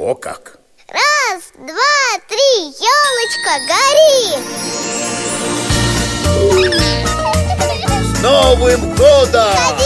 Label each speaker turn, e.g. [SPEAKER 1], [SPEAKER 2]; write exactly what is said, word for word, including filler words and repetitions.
[SPEAKER 1] О как!
[SPEAKER 2] Раз, два, три, елочка, гори!
[SPEAKER 1] С Новым годом!